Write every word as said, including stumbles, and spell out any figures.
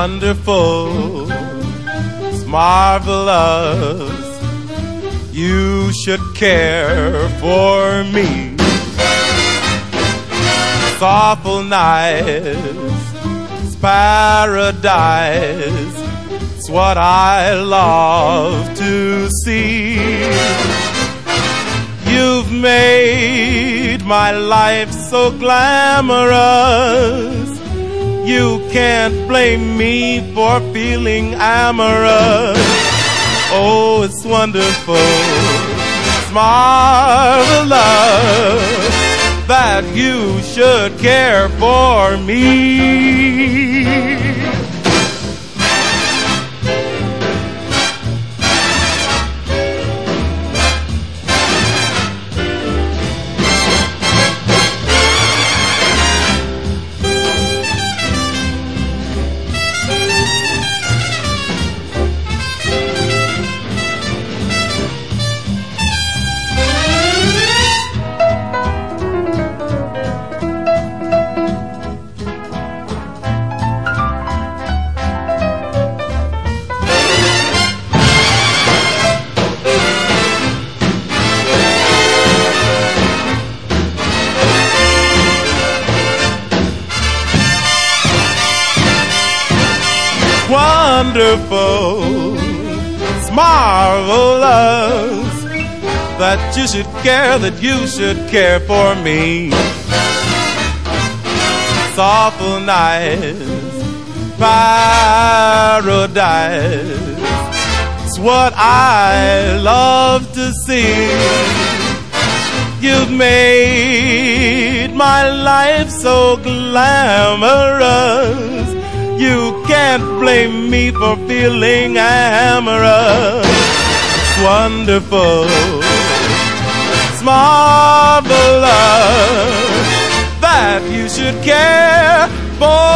wonderful, it's marvelous. You should care for me. It's awful nice, it's paradise. It's what I love to see. You've made my life so glamorous. You can't blame me for feeling amorous. Oh, it's wonderful, it's marvelous that you should care for me. Wonderful, it's marvelous that you should care, that you should care for me. It's awful nice, paradise. It's what I love to see. You've made my life so glamorous. You can't blame me for feeling amorous. It's wonderful, it's marvelous that you should care for